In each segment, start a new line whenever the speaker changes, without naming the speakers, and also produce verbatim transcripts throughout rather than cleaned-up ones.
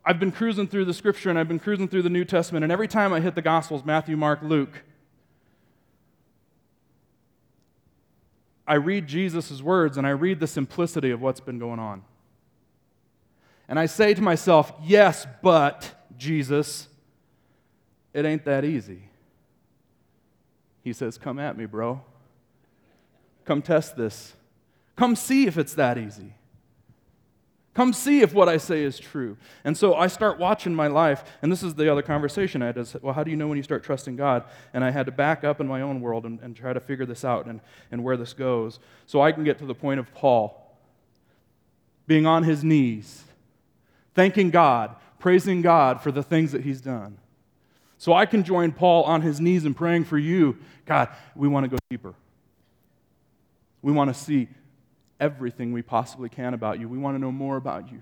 I've been cruising through the Scripture, and I've been cruising through the New Testament, and every time I hit the Gospels, Matthew, Mark, Luke, I read Jesus' words, and I read the simplicity of what's been going on. And I say to myself, yes, but, Jesus, it ain't that easy. He says, come at me, bro. Come test this. Come see if it's that easy. Come see if what I say is true. And so I start watching my life, and this is the other conversation I had. Is, well, how do you know when you start trusting God? And I had to back up in my own world and, and try to figure this out and, and where this goes. So I can get to the point of Paul being on his knees, thanking God, praising God for the things that he's done. So I can join Paul on his knees and praying for you. God, we want to go deeper. We want to see everything we possibly can about you. We want to know more about you.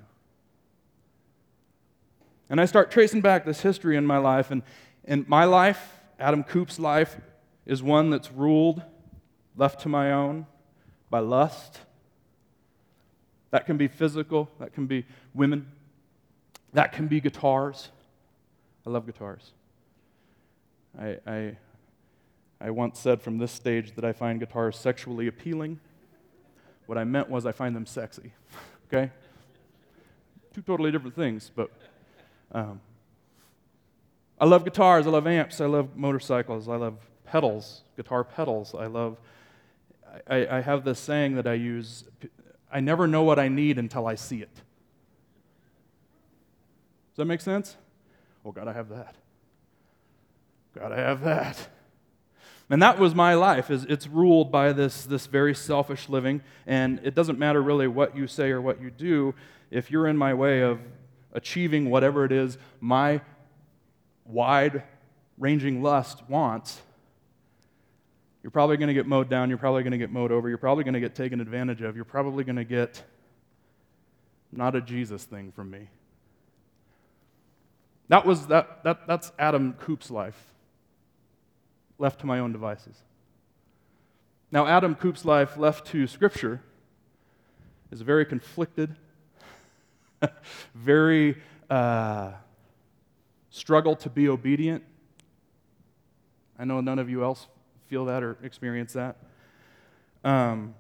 And I start tracing back this history in my life, and in my life, Adam Koop's life, is one that's ruled, left to my own, by lust. That can be physical, that can be women, that can be guitars. I love guitars. I, I, I once said from this stage that I find guitars sexually appealing. What I meant was I find them sexy, okay? Two totally different things, but um, I love guitars, I love amps, I love motorcycles, I love pedals, guitar pedals. I love, I, I have this saying that I use, I never know what I need until I see it. Does that make sense? Oh, God, I have that. God, I have that. And that was my life. It's ruled by this, this very selfish living, and it doesn't matter really what you say or what you do. If you're in my way of achieving whatever it is my wide-ranging lust wants, you're probably going to get mowed down, you're probably going to get mowed over, you're probably going to get taken advantage of, you're probably going to get not a Jesus thing from me. That was that, that that's Adam Koop's life. Left to my own devices. Now, Adam Koop's life, left to Scripture, is very conflicted, very uh, struggle to be obedient. I know none of you else feel that or experience that. Um,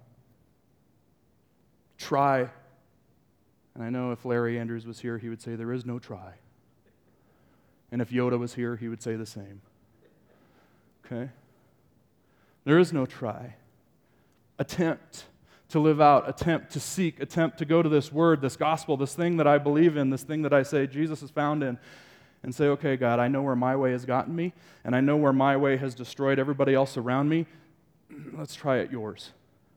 try, and I know if Larry Andrews was here, he would say there is no try. And if Yoda was here, he would say the same. Okay? There is no try. Attempt to live out, attempt to seek, attempt to go to this word, this gospel, this thing that I believe in, this thing that I say Jesus is found in, and say, okay, God, I know where my way has gotten me, and I know where my way has destroyed everybody else around me. Let's try it yours.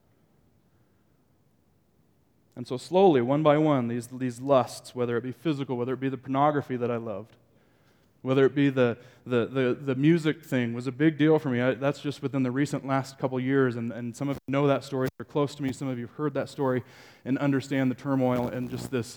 And so slowly, one by one, these, these lusts, whether it be physical, whether it be the pornography that I loved, whether it be the, the, the, the music thing was a big deal for me. I, that's just within the recent last couple years, and, and some of you know that story. They're close to me. Some of you have heard that story and understand the turmoil and just this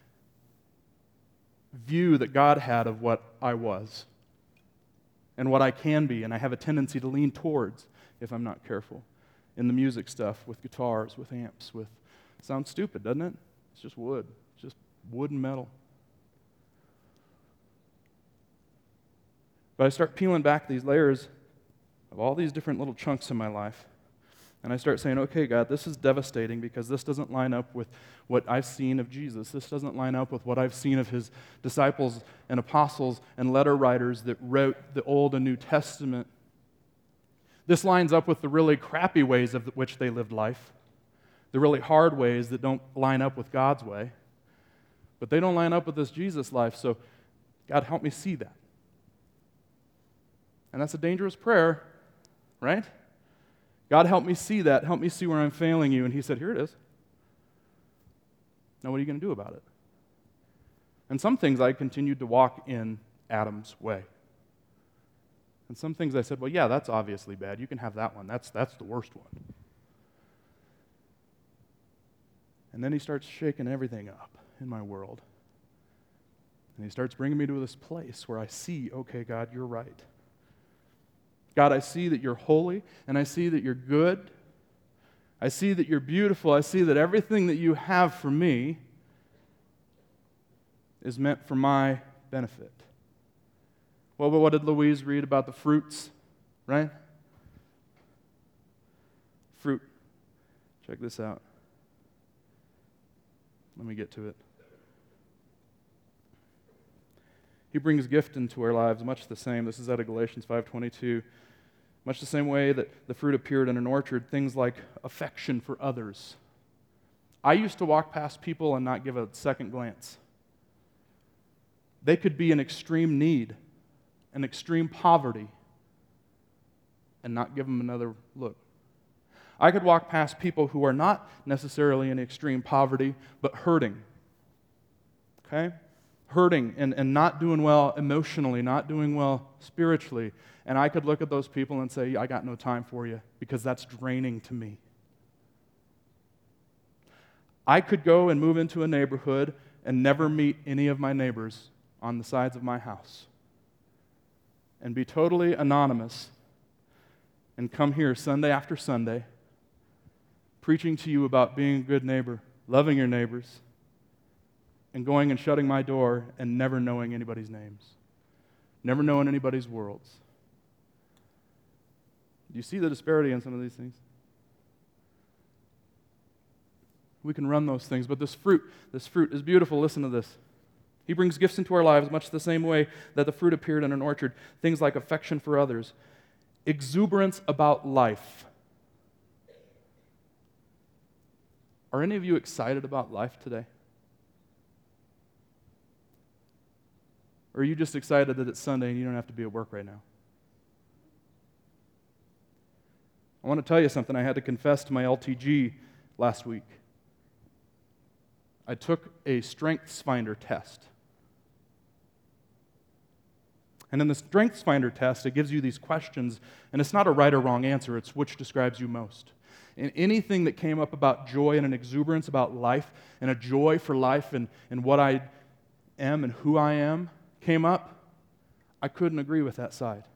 view that God had of what I was and what I can be, and I have a tendency to lean towards if I'm not careful in the music stuff, with guitars, with amps, with... Sounds stupid, doesn't it? It's just wood. It's just wood and metal. But I start peeling back these layers of all these different little chunks in my life, and I start saying, okay, God, this is devastating because this doesn't line up with what I've seen of Jesus. This doesn't line up with what I've seen of his disciples and apostles and letter writers that wrote the Old and New Testament. This lines up with the really crappy ways of which they lived life, the really hard ways that don't line up with God's way, but they don't line up with this Jesus life, so God, help me see that. And that's a dangerous prayer, right? God, help me see that. Help me see where I'm failing you. And he said, here it is. Now what are you going to do about it? And some things I continued to walk in Adam's way. And some things I said, well, yeah, that's obviously bad. You can have that one. That's, that's the worst one. And then he starts shaking everything up in my world. And he starts bringing me to this place where I see, okay, God, you're right. God, I see that you're holy, and I see that you're good. I see that you're beautiful. I see that everything that you have for me is meant for my benefit. Well, but what did Louise read about the fruits, right? Fruit. Check this out. Let me get to it. He brings gift into our lives, much the same. This is out of Galatians five twenty-two. Much the same way that the fruit appeared in an orchard, things like affection for others. I used to walk past people and not give a second glance. They could be in extreme need, in extreme poverty, and not give them another look. I could walk past people who are not necessarily in extreme poverty, but hurting. Okay? Hurting and, and not doing well emotionally, not doing well spiritually. And I could look at those people and say, I got no time for you, because that's draining to me. I could go and move into a neighborhood and never meet any of my neighbors on the sides of my house and be totally anonymous and come here Sunday after Sunday preaching to you about being a good neighbor, loving your neighbors, and going and shutting my door and never knowing anybody's names, never knowing anybody's worlds. Do you see the disparity in some of these things? We can run those things, but this fruit, this fruit is beautiful. Listen to this. He brings gifts into our lives much the same way that the fruit appeared in an orchard. Things like affection for others, exuberance about life. Are any of you excited about life today? Or are you just excited that it's Sunday and you don't have to be at work right now? I want to tell you something. I had to confess to my L T G last week. I took a StrengthsFinder test. And in the StrengthsFinder test, it gives you these questions, and it's not a right or wrong answer, it's which describes you most. And anything that came up about joy and an exuberance about life, and a joy for life and, and what I am and who I am came up, I couldn't agree with that side.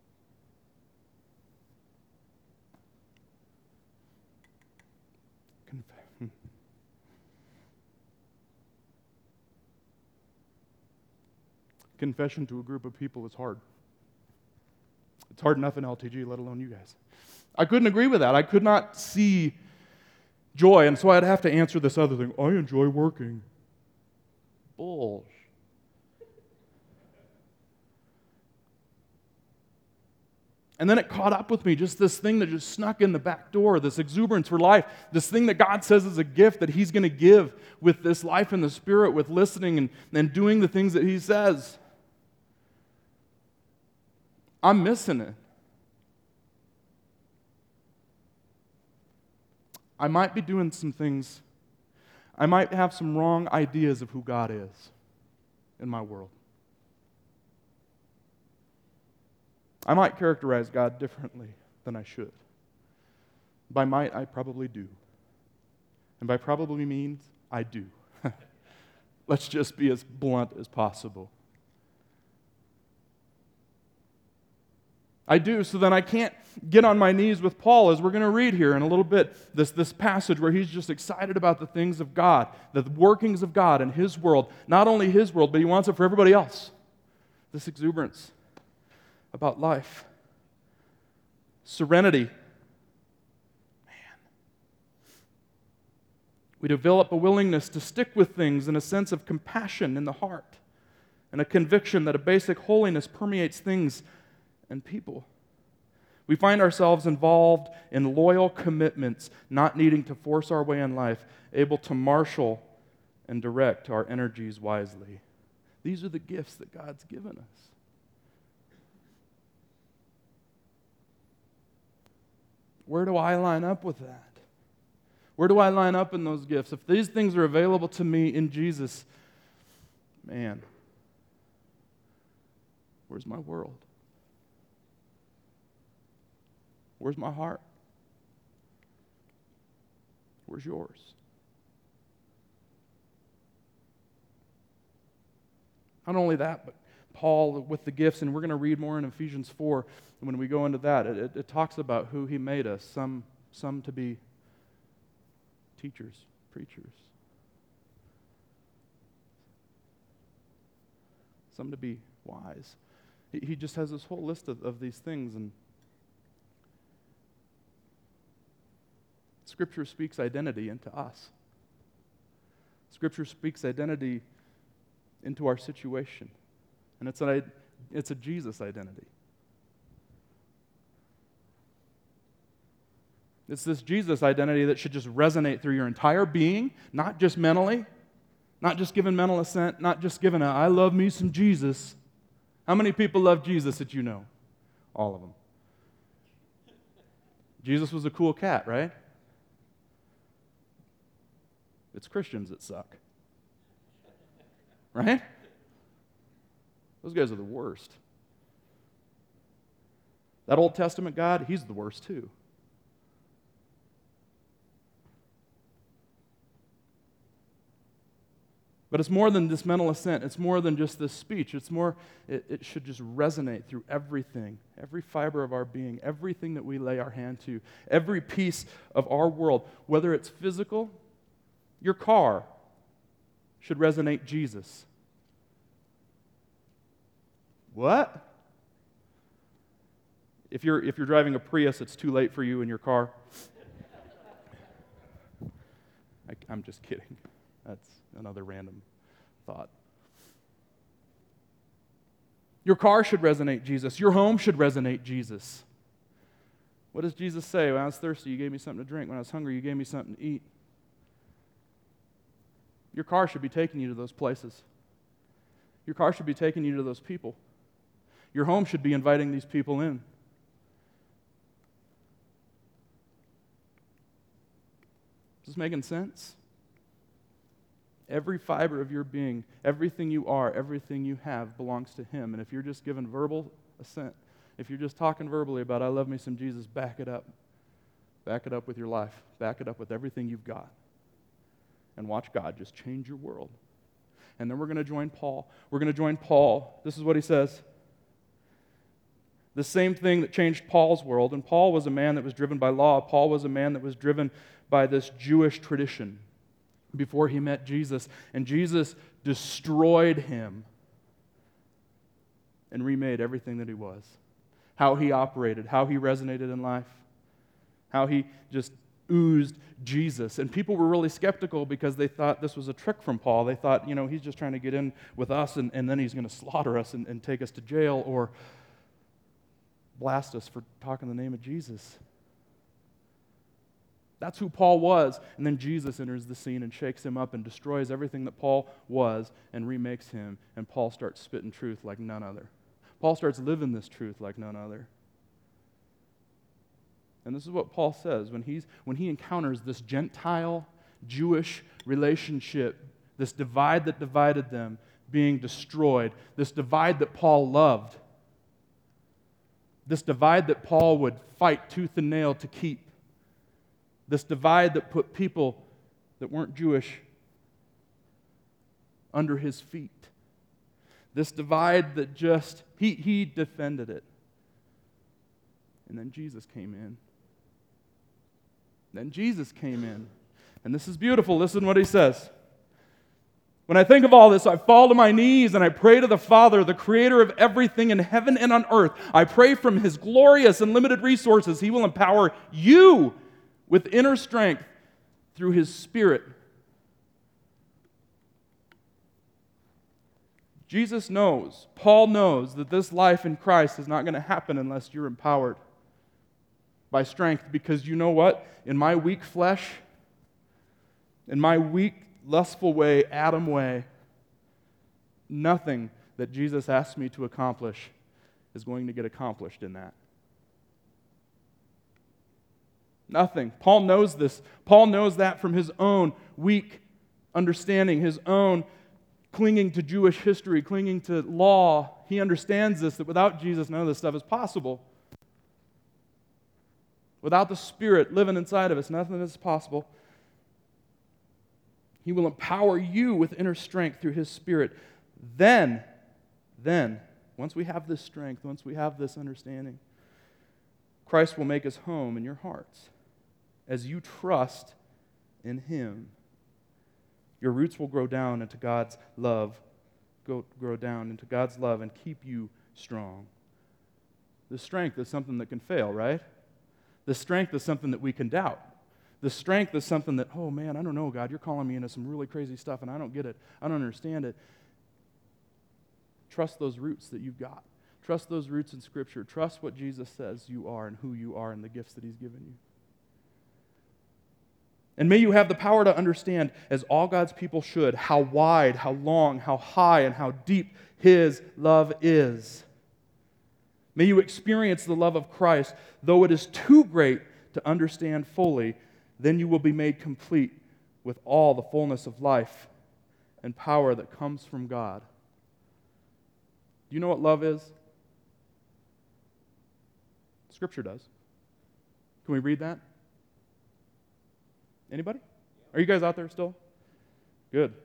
Confession to a group of people is hard. It's hard enough in L T G, let alone you guys. I couldn't agree with that. I could not see joy, and so I'd have to answer this other thing. I enjoy working. Bullsh. And then it caught up with me, just this thing that just snuck in the back door, this exuberance for life, this thing that God says is a gift that He's going to give with this life in the Spirit, with listening and, and doing the things that He says. I'm missing it. I might be doing some things, I might have some wrong ideas of who God is in my world. I might characterize God differently than I should. By might, I probably do. And by probably means, I do. Let's just be as blunt as possible. I do, so then I can't get on my knees with Paul, as we're going to read here in a little bit, this, this passage where he's just excited about the things of God, the workings of God in His world. Not only His world, but he wants it for everybody else. This exuberance about life. Serenity. Man. We develop a willingness to stick with things and a sense of compassion in the heart and a conviction that a basic holiness permeates things and people. We find ourselves involved in loyal commitments, not needing to force our way in life, able to marshal and direct our energies wisely. These are the gifts that God's given us. Where do I line up with that? Where do I line up in those gifts? If these things are available to me in Jesus, man, where's my world? Where's my heart? Where's yours? Not only that, but Paul with the gifts, and we're going to read more in Ephesians four, and when we go into that, it, it, it talks about who He made us, some, some to be teachers, preachers. some to be wise. He, he just has this whole list of, of these things, and Scripture speaks identity into us. Scripture speaks identity into our situation, and it's an, it's a Jesus identity. It's this Jesus identity that should just resonate through your entire being, not just mentally, not just given mental assent, not just given a, I love me some Jesus. How many people love Jesus that you know? All of them. Jesus was a cool cat, right? It's Christians that suck. Right? Those guys are the worst. That Old Testament God, he's the worst too. But it's more than this mental assent. It's more than just this speech. It's more, it, it should just resonate through everything, every fiber of our being, everything that we lay our hand to, every piece of our world, whether it's physical, your car should resonate Jesus. What? If you're, if you're driving a Prius, it's too late for you in your car. I, I'm just kidding. That's another random thought. Your car should resonate Jesus. Your home should resonate Jesus. What does Jesus say? When I was thirsty, you gave me something to drink. When I was hungry, you gave me something to eat. Your car should be taking you to those places. Your car should be taking you to those people. Your home should be inviting these people in. Is this making sense? Every fiber of your being, everything you are, everything you have belongs to Him. And if you're just giving verbal assent, if you're just talking verbally about, I love me some Jesus, back it up. Back it up with your life. Back it up with everything you've got. And watch God just change your world. And then we're going to join Paul. We're going to join Paul. This is what he says. The same thing that changed Paul's world. And Paul was a man that was driven by law. Paul was a man that was driven by this Jewish tradition before he met Jesus. And Jesus destroyed him and remade everything that he was. How he operated, how he resonated in life, how he just oozed Jesus. And people were really skeptical because they thought this was a trick from Paul. They thought, you know, he's just trying to get in with us and, and then he's going to slaughter us and, and take us to jail or blast us for talking the name of Jesus. That's who Paul was. And then Jesus enters the scene and shakes him up and destroys everything that Paul was and remakes him. And Paul starts spitting truth like none other. Paul starts living this truth like none other. And this is what Paul says when he's when he encounters this Gentile Jewish relationship, this divide that divided them being destroyed, this divide that Paul loved, this divide that Paul would fight tooth and nail to keep, this divide that put people that weren't Jewish under his feet, this divide that just, he, he defended it. And then Jesus came in. Then Jesus came in. And this is beautiful. Listen to what he says. When I think of all this, I fall to my knees and I pray to the Father, the creator of everything in heaven and on earth. I pray from his glorious and limited resources, he will empower you with inner strength through his Spirit. Jesus knows, Paul knows that this life in Christ is not going to happen unless you're empowered by strength, because you know what? In my weak flesh, in my weak, lustful way, Adam way, nothing that Jesus asks me to accomplish is going to get accomplished in that. Nothing. Paul knows this. Paul knows that from his own weak understanding, his own clinging to Jewish history, clinging to law. He understands this, that without Jesus, none of this stuff is possible. Without the Spirit living inside of us, nothing is possible. He will empower you with inner strength through his Spirit. Then, then, once we have this strength, once we have this understanding, Christ will make his home in your hearts. As you trust in him, your roots will grow down into God's love go, grow down into God's love and keep you strong. The strength is something that can fail, right? The strength is something that we can doubt. The strength is something that, oh man, I don't know, God, you're calling me into some really crazy stuff and I don't get it. I don't understand it. Trust those roots that you've got. Trust those roots in Scripture. Trust what Jesus says you are and who you are and the gifts that He's given you. And may you have the power to understand, as all God's people should, how wide, how long, how high, and how deep His love is. May you experience the love of Christ, though it is too great to understand fully, then you will be made complete with all the fullness of life and power that comes from God. Do you know what love is? Scripture does. Can we read that? Anybody? Are you guys out there still? Good.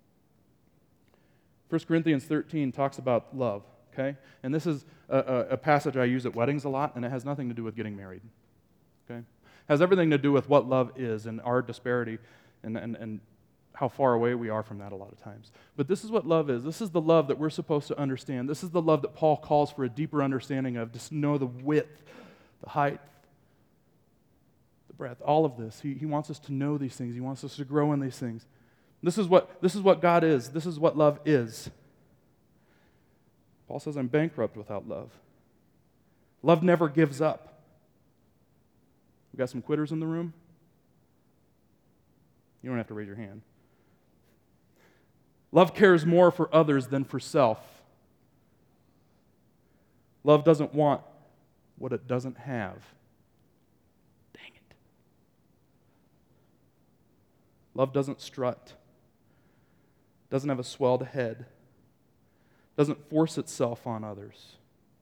First Corinthians thirteen talks about love, okay? And this is a, a, a passage I use at weddings a lot, and it has nothing to do with getting married, okay? It has everything to do with what love is and our disparity and, and, and how far away we are from that a lot of times. But this is what love is. This is the love that we're supposed to understand. This is the love that Paul calls for a deeper understanding of, to know the width, the height, the breadth, all of this. He, he wants us to know these things. He wants us to grow in these things. This is what, this is what God is. This is what love is. Paul says, I'm bankrupt without love. Love never gives up. We got some quitters in the room? You don't have to raise your hand. Love cares more for others than for self. Love doesn't want what it doesn't have. Dang it. Love doesn't strut. Doesn't have a swelled head. Doesn't force itself on others.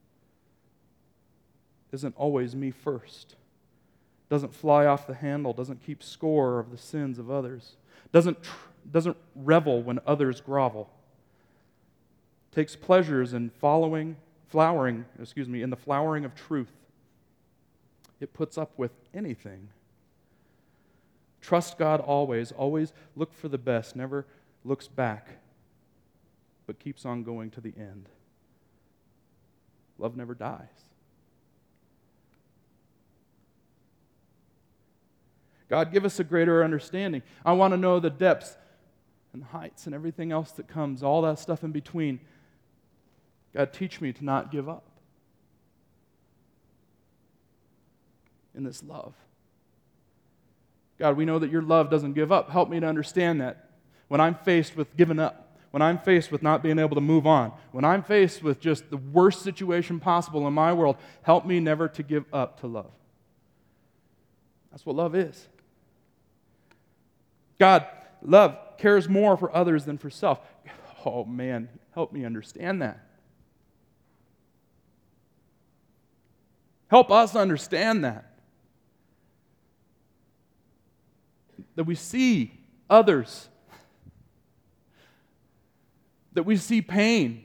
Isn't always me first. Doesn't fly off the handle. Doesn't keep score of the sins of others. Doesn't tr- doesn't revel when others grovel. Takes pleasures in following, flowering, excuse me, in the flowering of truth. It puts up with anything. Trust God always. Always look for the best. Never looks back, but keeps on going to the end. Love never dies. God, give us a greater understanding. I want to know the depths and the heights and everything else that comes, all that stuff in between. God, teach me to not give up in this love. God, we know that your love doesn't give up. Help me to understand that. When I'm faced with giving up, when I'm faced with not being able to move on, when I'm faced with just the worst situation possible in my world, help me never to give up to love. That's what love is. God, love cares more for others than for self. Oh man, help me understand that. Help us understand that. That we see others. That we see pain.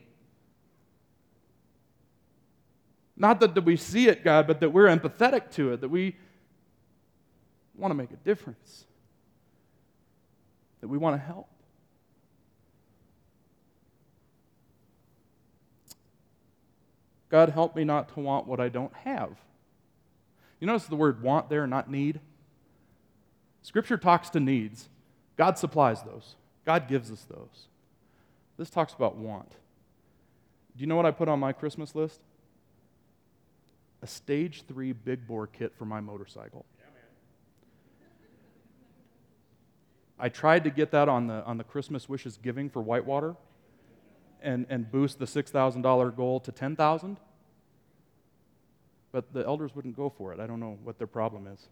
Not that, that we see it, God, but that we're empathetic to it, that we want to make a difference, that we want to help. God, help me not to want what I don't have. You notice the word want there, not need? Scripture talks to needs. God supplies those. God gives us those. This talks about want. Do you know what I put on my Christmas list? A stage three big bore kit for my motorcycle. I tried to get that on the on the Christmas wishes giving for Whitewater and, and boost the six thousand dollars goal to ten thousand dollars. But the elders wouldn't go for it. I don't know what their problem is.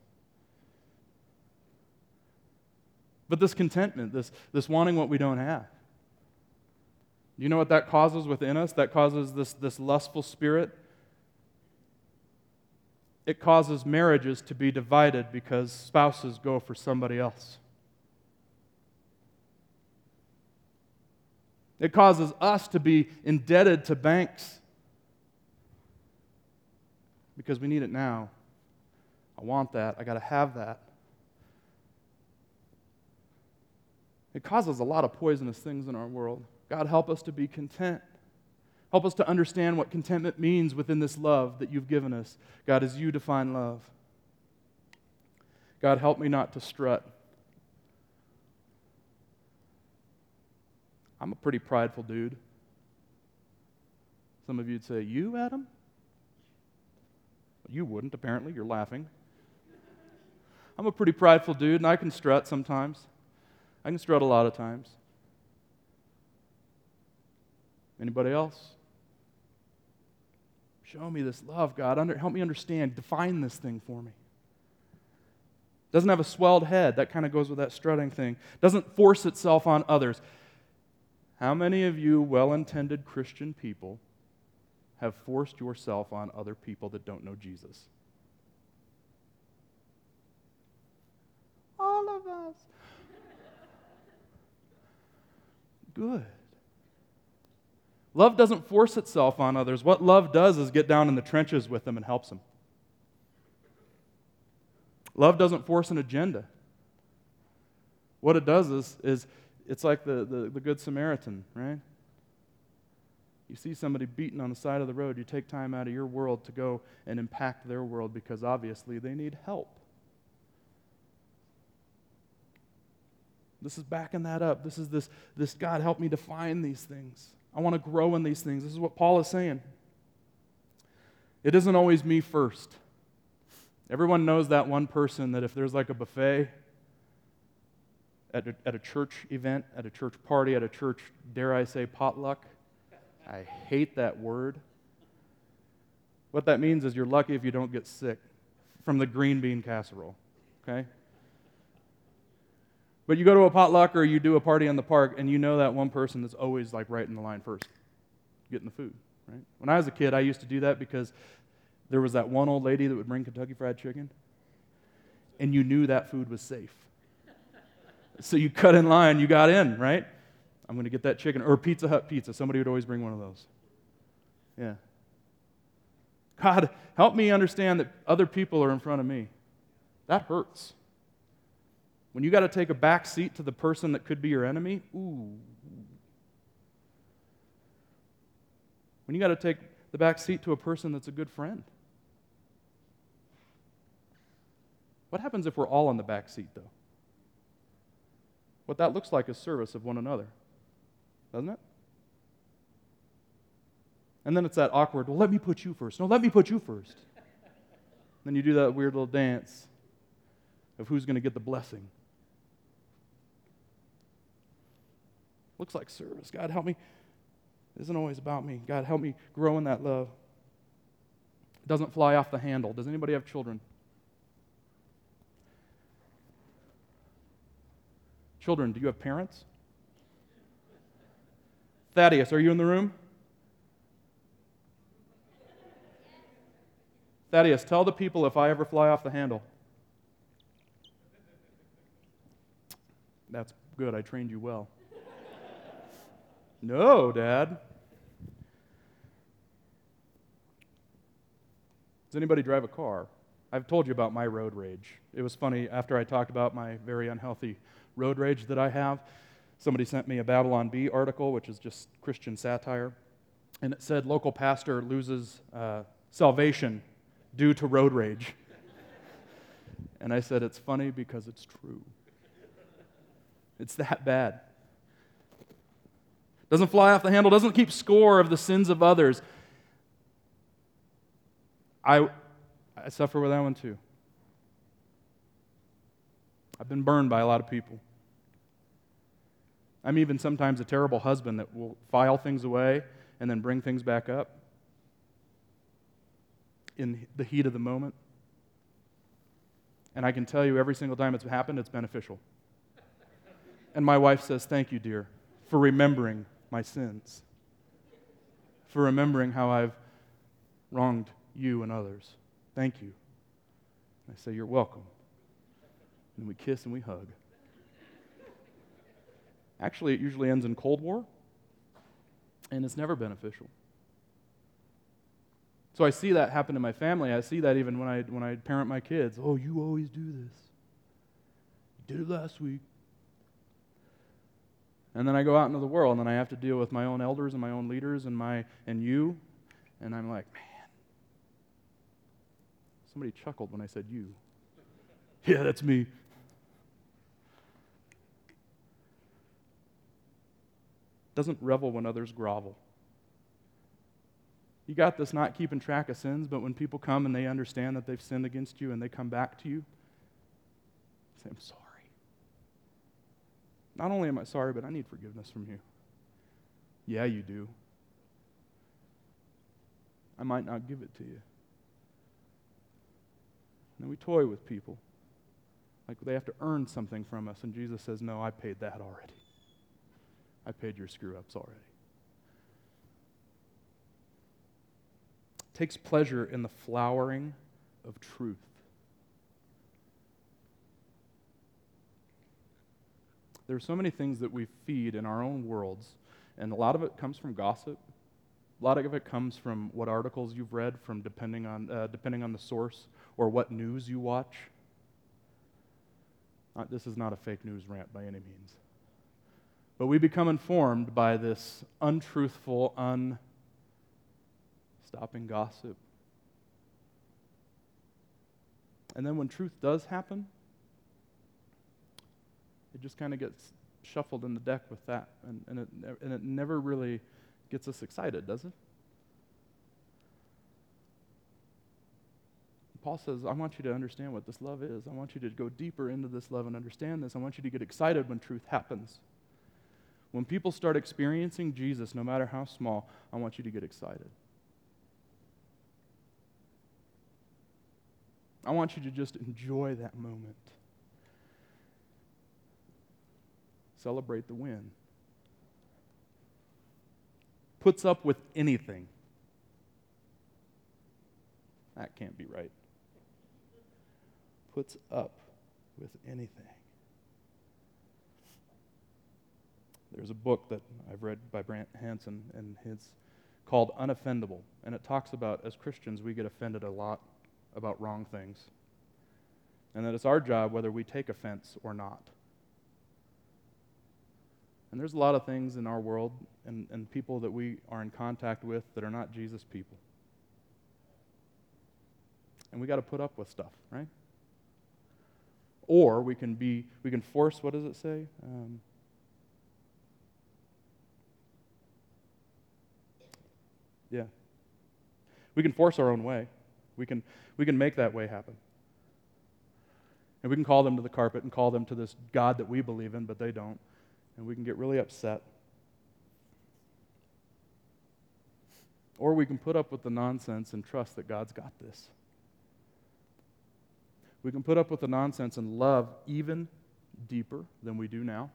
But this contentment, this, this wanting what we don't have. Do you know what that causes within us? That causes this, this lustful spirit. It causes marriages to be divided because spouses go for somebody else. It causes us to be indebted to banks because we need it now. I want that. I got to have that. It causes a lot of poisonous things in our world. God, help us to be content. Help us to understand what contentment means within this love that you've given us. God, as you define love. God, help me not to strut. I'm a pretty prideful dude. Some of you would say, you, Adam? You wouldn't, apparently. You're laughing. I'm a pretty prideful dude, and I can strut sometimes. I can strut a lot of times. Anybody else? Show me this love, God. Under, help me understand. Define this thing for me. Doesn't have a swelled head. That kind of goes with that strutting thing. Doesn't force itself on others. How many of you well-intended Christian people have forced yourself on other people that don't know Jesus? All of us. Good. Love doesn't force itself on others. What love does is get down in the trenches with them and helps them. Love doesn't force an agenda. What it does is, is it's like the, the, the Good Samaritan, right? You see somebody beaten on the side of the road, you take time out of your world to go and impact their world because obviously they need help. This is backing that up. This is this, this God, help me define these things. I want to grow in these things. This is what Paul is saying. It isn't always me first. Everyone knows that one person that if there's like a buffet at a, at a church event, at a church party, at a church, dare I say, potluck. I hate that word. What that means is you're lucky if you don't get sick from the green bean casserole, okay? But you go to a potluck or you do a party in the park and you know that one person that's always like right in the line first, getting the food, right? When I was a kid, I used to do that because there was that one old lady that would bring Kentucky Fried Chicken, and you knew that food was safe. So you cut in line, you got in, right? I'm going to get that chicken. Or Pizza Hut pizza. Somebody would always bring one of those. Yeah. God, help me understand that other people are in front of me. That hurts. When you got to take a back seat to the person that could be your enemy, ooh. When you got to take the back seat to a person that's a good friend. What happens if we're all on the back seat, though? What that looks like is service of one another, doesn't it? And then it's that awkward, well, let me put you first. No, let me put you first. Then you do that weird little dance of who's going to get the blessing. Looks like service. God, help me. It isn't always about me. God, help me grow in that love. It doesn't fly off the handle. Does anybody have children? Children, do you have parents? Thaddeus, are you in the room? Thaddeus, tell the people if I ever fly off the handle. That's good. I trained you well. No, Dad. Does anybody drive a car? I've told you about my road rage. It was funny, after I talked about my very unhealthy road rage that I have, somebody sent me a Babylon Bee article, which is just Christian satire, and it said local pastor loses uh, salvation due to road rage. And I said, it's funny because it's true. It's that bad. Doesn't fly off the handle, doesn't keep score of the sins of others. I, I suffer with that one too. I've been burned by a lot of people. I'm even sometimes a terrible husband that will file things away and then bring things back up in the heat of the moment. And I can tell you every single time it's happened, it's beneficial. And my wife says, thank you, dear, for remembering my sins, for remembering how I've wronged you and others. Thank you. I say, you're welcome. And we kiss and we hug. Actually, it usually ends in Cold War, and it's never beneficial. So I see that happen in my family. I see that even when I when I parent my kids. Oh, you always do this. You did it last week. And then I go out into the world and I have to deal with my own elders and my own leaders and my and you. And I'm like, man. Somebody chuckled when I said you. Yeah, that's me. Doesn't revel when others grovel. You got this not keeping track of sins, but when people come and they understand that they've sinned against you and they come back to you, say, I'm sorry. Not only am I sorry, but I need forgiveness from you. Yeah, you do. I might not give it to you. And then we toy with people. Like they have to earn something from us. And Jesus says, no, I paid that already. I paid your screw-ups already. Takes pleasure in the flowering of truth. There are so many things that we feed in our own worlds, and a lot of it comes from gossip. A lot of it comes from what articles you've read, from depending on uh, depending on the source, or what news you watch. Uh, this is not a fake news rant by any means. But we become informed by this untruthful, un-stopping gossip. And then when truth does happen, it just kind of gets shuffled in the deck with that. And, and, it, and it never really gets us excited, does it? Paul says, I want you to understand what this love is. I want you to go deeper into this love and understand this. I want you to get excited when truth happens. When people start experiencing Jesus, no matter how small, I want you to get excited. I want you to just enjoy that moment. Celebrate the win. Puts up with anything. That can't be right. Puts up with anything. There's a book that I've read by Brant Hansen, and it's called Unoffendable. And it talks about, as Christians, we get offended a lot about wrong things. And that it's our job whether we take offense or not. And there's a lot of things in our world and, and people that we are in contact with that are not Jesus people. And we got to put up with stuff, right? Or we can be, we can force, what does it say? Um, yeah. We can force our own way. We can, we can make that way happen. And we can call them to the carpet and call them to this God that we believe in, but they don't. And we can get really upset. Or we can put up with the nonsense and trust that God's got this. We can put up with the nonsense and love even deeper than we do now.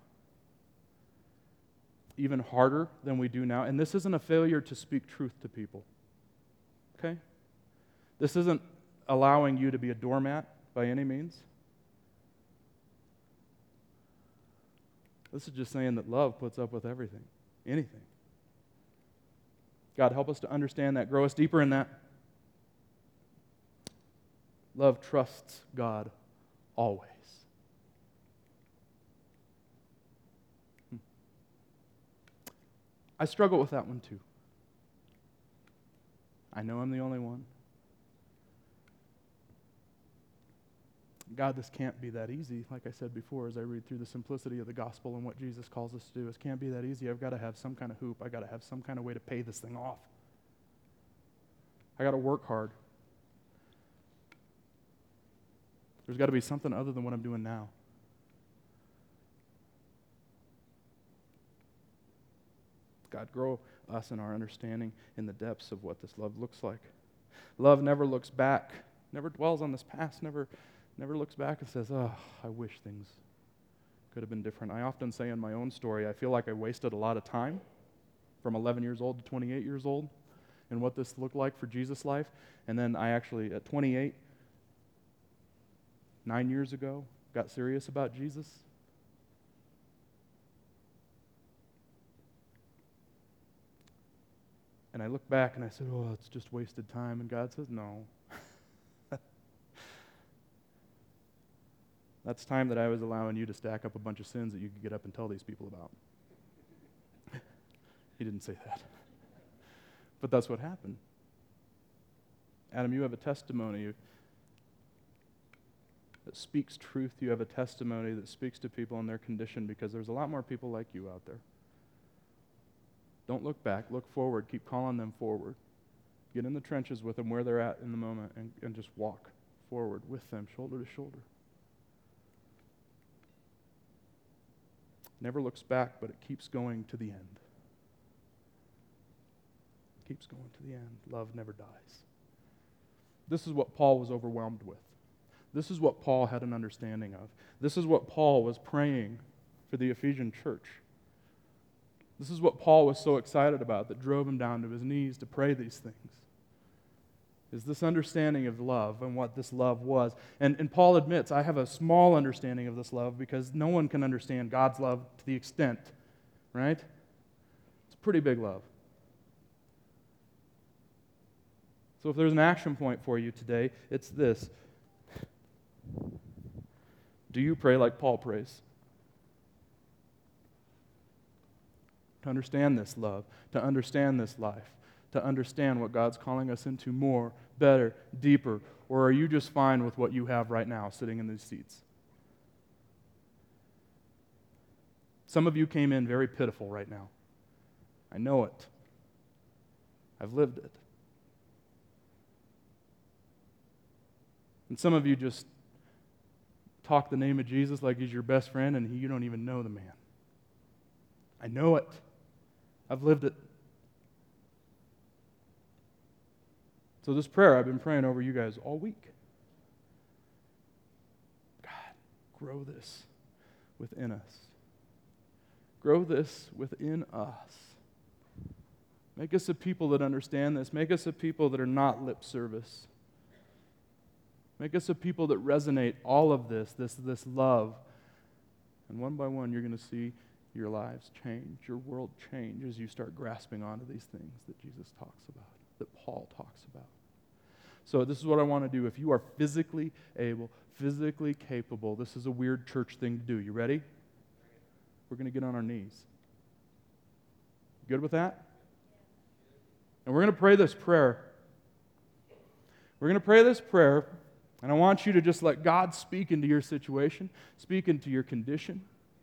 Even harder than we do now. And this isn't a failure to speak truth to people. Okay? This isn't allowing you to be a doormat by any means. This is just saying that love puts up with everything, anything. God, help us to understand that. Grow us deeper in that. Love trusts God always. Hmm. I struggle with that one too. I know I'm the only one. God, this can't be that easy. Like I said before, as I read through the simplicity of the gospel and what Jesus calls us to do, it can't be that easy. I've got to have some kind of hoop. I've got to have some kind of way to pay this thing off. I got to work hard. There's got to be something other than what I'm doing now. God, grow us in our understanding in the depths of what this love looks like. Love never looks back, never dwells on this past, never, never looks back and says, oh, I wish things could have been different. I often say in my own story, I feel like I wasted a lot of time from eleven years old to twenty-eight years old and what this looked like for Jesus' life. And then I actually, at twenty-eight, nine years ago, got serious about Jesus. And I look back and I said, oh, it's just wasted time. And God says, no. That's time that I was allowing you to stack up a bunch of sins that you could get up and tell these people about. He didn't say that. But that's what happened. Adam, you have a testimony that speaks truth. You have a testimony that speaks to people in their condition, because there's a lot more people like you out there. Don't look back. Look forward. Keep calling them forward. Get in the trenches with them where they're at in the moment, and, and just walk forward with them, shoulder to shoulder. Never looks back, but it keeps going to the end. It keeps going to the end. Love never dies. This is what Paul was overwhelmed with. This is what Paul had an understanding of. This is what Paul was praying for the Ephesian church. This is what Paul was so excited about that drove him down to his knees to pray these things. Is this understanding of love and what this love was. And, and Paul admits, I have a small understanding of this love because no one can understand God's love to the extent, right? It's a pretty big love. So if there's an action point for you today, it's this. Do you pray like Paul prays? To understand this love, to understand this life, to understand what God's calling us into more, better, deeper, or are you just fine with what you have right now sitting in these seats? Some of you came in very pitiful right now. I know it. I've lived it. And some of you just talk the name of Jesus like he's your best friend and he, you don't even know the man. I know it. I've lived it. So this prayer I've been praying over you guys all week. God, grow this within us. Grow this within us. Make us a people that understand this. Make us a people that are not lip service. Make us a people that resonate all of this, this, this love. And one by one, you're going to see your lives change, your world change as you start grasping onto these things that Jesus talks about, that Paul talks about. So this is what I want to do. If you are physically able, physically capable, this is a weird church thing to do. You ready? We're going to get on our knees. Good with that? And we're going to pray this prayer. We're going to pray this prayer, and I want you to just let God speak into your situation, speak into your condition.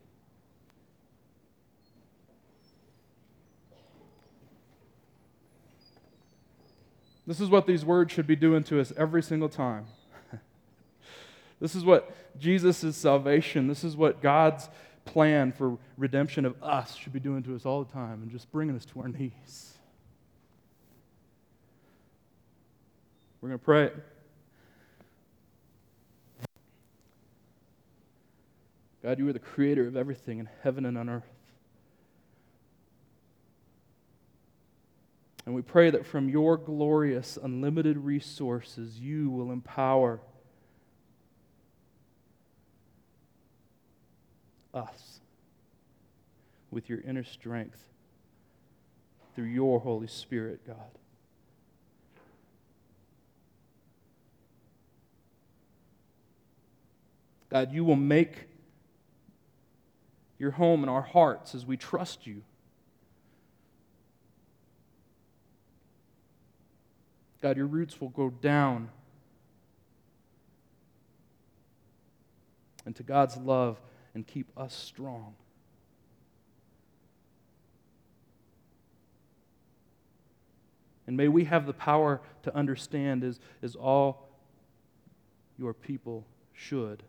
This is what these words should be doing to us every single time. This is what Jesus' salvation, this is what God's plan for redemption of us should be doing to us all the time and just bringing us to our knees. We're going to pray it. God, you are the creator of everything in heaven and on earth. And we pray that from your glorious, unlimited resources, you will empower us with your inner strength through your Holy Spirit, God. God, you will make your home in our hearts as we trust you. God, your roots will go down into God's love and keep us strong. And may we have the power to understand as, as all your people should.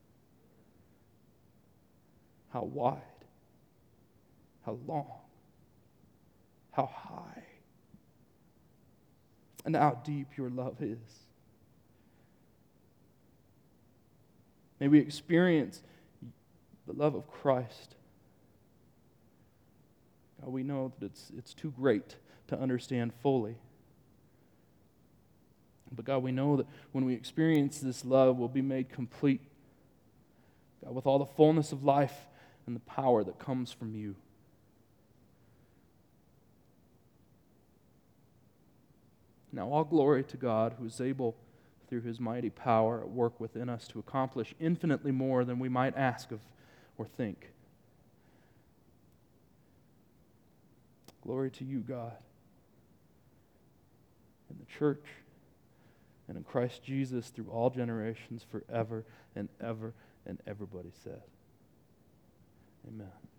How wide, how long, how high, and how deep your love is. May we experience the love of Christ. God, we know that it's, it's too great to understand fully. But God, we know that when we experience this love, we'll be made complete, God, with all the fullness of life and the power that comes from you. Now all glory to God, who is able, through his mighty power at work within us, to accomplish infinitely more than we might ask of or think. Glory to you, God, in the church and in Christ Jesus through all generations, forever and ever. And everybody said, amen.